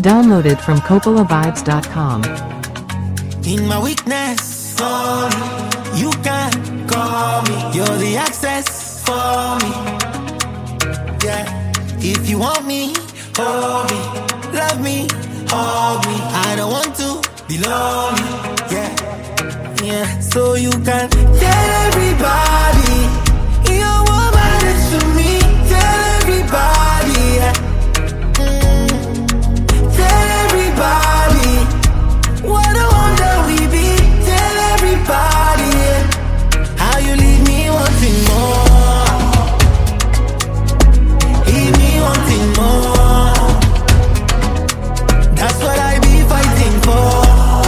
Downloaded from CoppolaVibes.com. In my weakness, for me, you can call me. You're the access for me. Yeah, if you want me, hold me, love me, hold me. I don't want to be lonely. Yeah, yeah. So you can tell everybody your woman is to me. Tell everybody. Yeah. Tell everybody what a wonder we be. Tell everybody how you leave me wanting more. Leave me wanting more. That's what I be fighting for.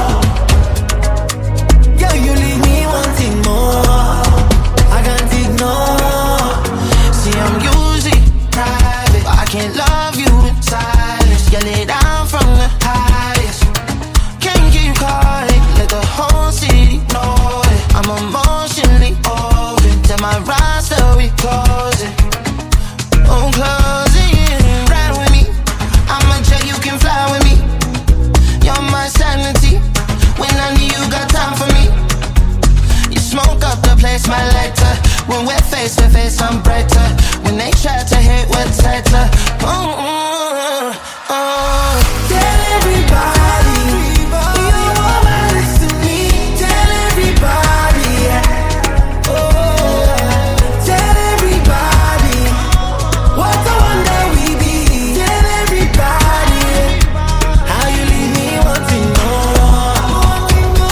Yeah, you leave me wanting more. I can't ignore. See, I'm usually private, but I can't love you in silence. You lay down from the highest. Can't keep quiet, let the whole city know it. I'm emotionally open. Tell my roster we close it. Oh, close it. Ride with me. I'm a jet, you can fly with me. You're my sanity. When I need you, got time for me. You smoke up the place, my lighter. When we're face to face, I'm brighter. When they try to hate, we're tighter. Tell everybody your woman is to me. Tell everybody, yeah. Oh, tell everybody what a wonder we be. Tell everybody how you leave me wanting more.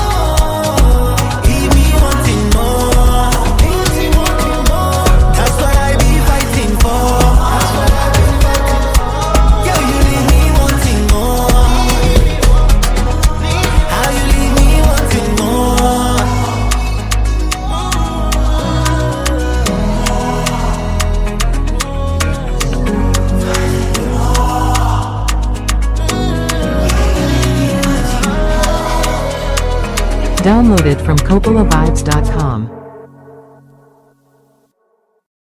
Leave me wanting more. That's what I be fighting for. Yeah, you leave me wanting more. How you leave me wanting more. Downloaded from CoppolaVibes.com.